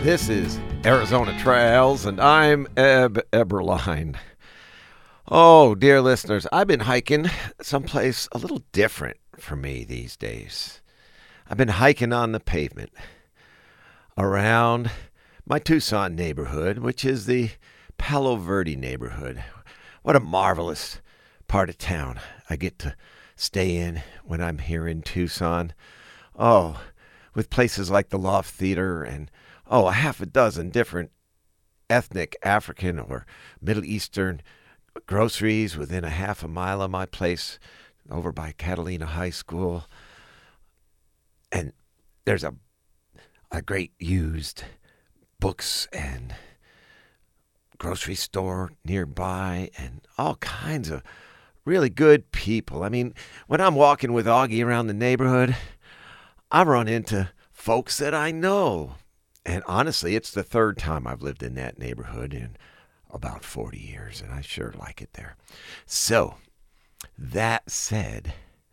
This is Arizona Trails, and I'm Eb Eberline. Oh, dear listeners, I've been hiking someplace a little different for me these days. I've been hiking on the pavement around my Tucson neighborhood, which is the Palo Verde neighborhood. What a marvelous part of town I get to stay in when I'm here in Tucson. Oh, with places like the Loft Theater and a half a dozen different ethnic African or Middle Eastern groceries within a half a mile of my place over by Catalina High School. And there's a great used books and grocery store nearby and all kinds of really good people. I mean, when I'm walking with Augie around the neighborhood, I run into folks that I know. And honestly, it's the third time I've lived in that neighborhood in about 40 years, and I sure like it there. So, that said,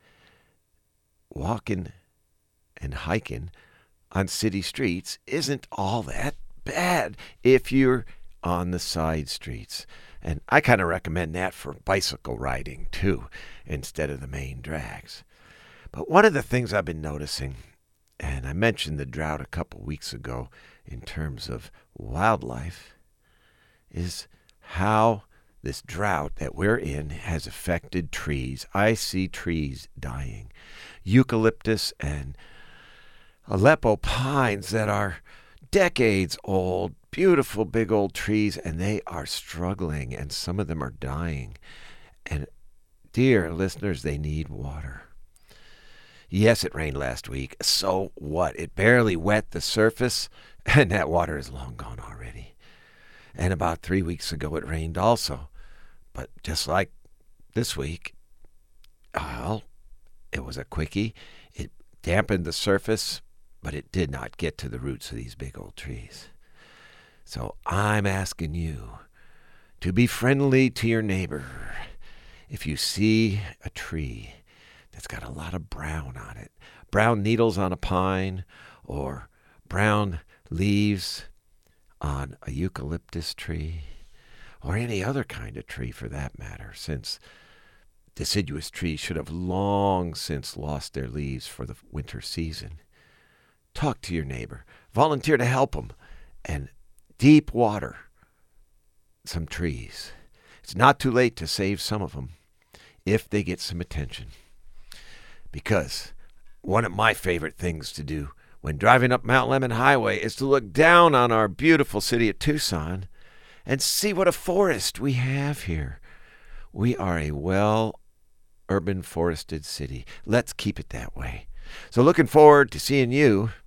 walking and hiking on city streets isn't all that bad if you're on the side streets. And I kind of recommend that for bicycle riding, too, instead of the main drags. But one of the things I've been noticing, and I mentioned the drought a couple weeks ago in terms of wildlife, is how this drought that we're in has affected trees. I see trees dying. Eucalyptus and Aleppo pines that are decades old, beautiful big old trees, and they are struggling, and some of them are dying. And dear listeners, they need water. Yes, it rained last week. So what? It barely wet the surface, and that water is long gone already. And about 3 weeks ago, it rained also. But just like this week, well, it was a quickie. It dampened the surface, but it did not get to the roots of these big old trees. So I'm asking you to be friendly to your neighbor. If you see a tree that's got a lot of brown on it, brown needles on a pine, or brown leaves on a eucalyptus tree, or any other kind of tree for that matter, since deciduous trees should have long since lost their leaves for the winter season. Talk to your neighbor. Volunteer to help them. And deep water some trees. It's not too late to save some of them if they get some attention. Because one of my favorite things to do when driving up Mount Lemmon Highway is to look down on our beautiful city of Tucson and see what a forest we have here. We are a well-urban forested city. Let's keep it that way. So looking forward to seeing you